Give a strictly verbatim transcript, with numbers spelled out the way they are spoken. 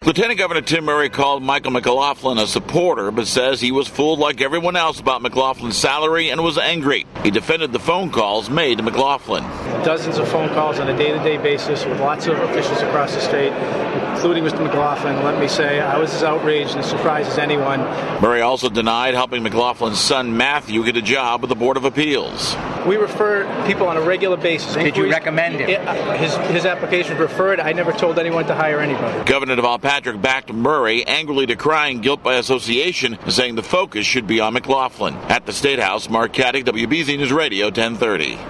Lieutenant Governor Tim Murray called Michael McLaughlin a supporter, but says he was fooled like everyone else about McLaughlin's salary and was angry. He defended the phone calls made to McLaughlin. Dozens of phone calls on a day-to-day basis with lots of officials across the state, including Mister McLaughlin. Let me say, I was as outraged and as surprised as anyone. Murray also denied helping McLaughlin's son Matthew get a job with the Board of Appeals. We refer people on a regular basis. Did you recommend him? His, his application was referred. I never told anyone to hire anybody. Governor Deval Patrick backed Murray, angrily decrying guilt by association, saying the focus should be on McLaughlin. At the State House, Mark Caddick, W B Z News Radio, ten thirty.